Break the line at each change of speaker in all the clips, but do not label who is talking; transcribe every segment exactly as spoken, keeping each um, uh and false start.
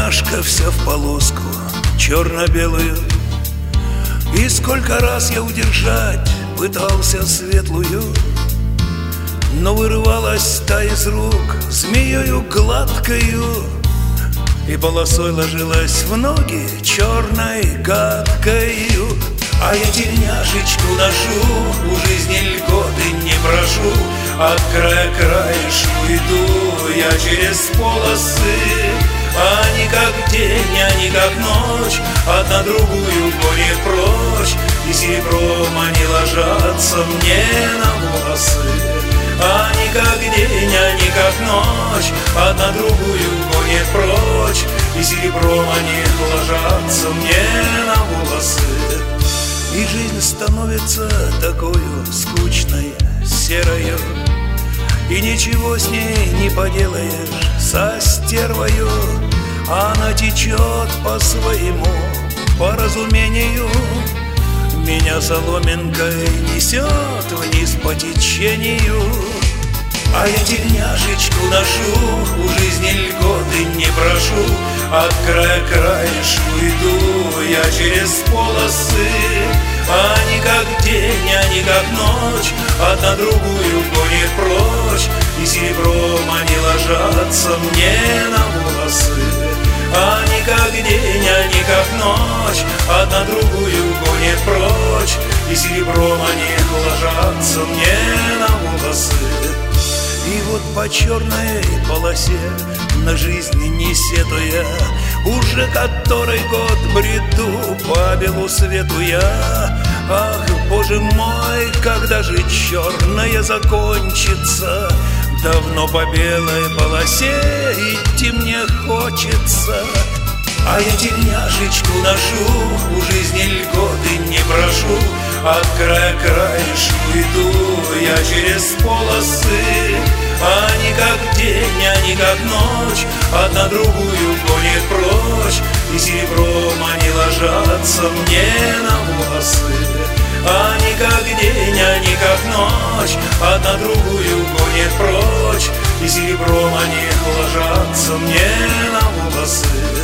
тельняшка вся в полоску черно-белую. И сколько раз я удержать пытался светлую, но вырывалась та из рук змеёю гладкою, и полосой ложилась в ноги черной гадкою. А я тельняшечку ношу, у жизни льготы не прошу, от края к краешку иду я через полосы. Они как день, они как ночь, одна другую гонит прочь, и серебром они ложатся мне на волосы. Они как день, они как ночь, одна другую гонит прочь, и серебром они ложатся мне на волосы. И жизнь становится такою скучной, серою, и ничего с ней не поделаешь со стервою. Она течет по своему поразумению, меня соломинкой несет вниз по течению. А я тельняшечку ношу, у жизни льготы не прошу, от края к краешку иду я через полосы. Они как день, они как ночь, одна другую гонит прочь, и серебром они ложатся мне на волосы. Они как день, они как ночь, одна другую гонит прочь, и серебром они ложатся мне на волосы. И вот по черной полосе, на жизнь не сетуя, уже который год бреду по белу свету я. Ах, боже мой, когда же черная закончится? Давно по белой полосе идти мне хочется. А я тельняшечку ношу, у жизни льготы не прошу, от края к краешку иду я через полосы. Они как день, они как ночь, одна другую гонит прочь, и серебром они ложатся мне на волосы. Они как день, они как ночь, одна другую гонит прочь, и серебром они ложатся мне на волосы.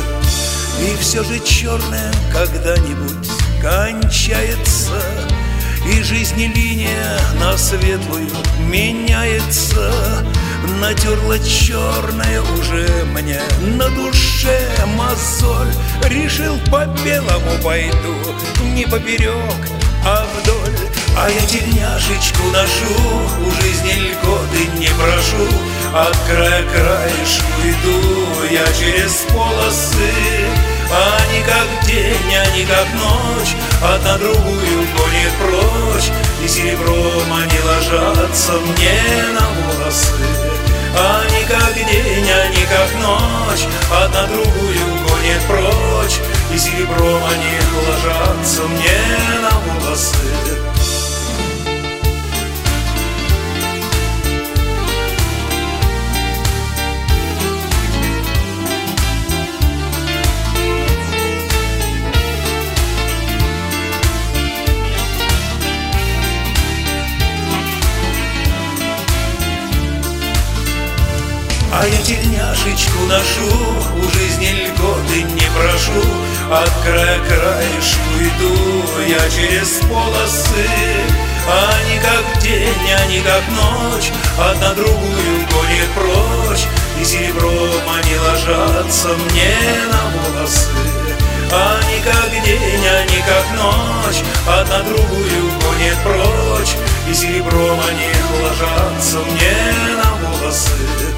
И все же черное когда-нибудь кончается, и жизни линия на светлую меняется. Натерла черная уже мне на душе мозоль, решил по белому пойду, не поперек, а вдоль. А я тельняшечку ношу, у жизни льготы не прошу, от края к краешку иду я через полосы. Они как день, они как ночь, одна другую гонит прочь, и серебром они ложатся мне на волосы. Они как день, они как ночь, одна другую гонит прочь, и серебром они ложатся мне на волосы. А я тельняшечку ношу, у жизни льготы не прошу, от края к краешку иду я через полосы. Они как день, они как ночь, одна другую гонит прочь, и серебром они ложатся мне на волосы. Они как день, они как ночь, одна другую гонит прочь, и серебром они ложатся мне на волосы.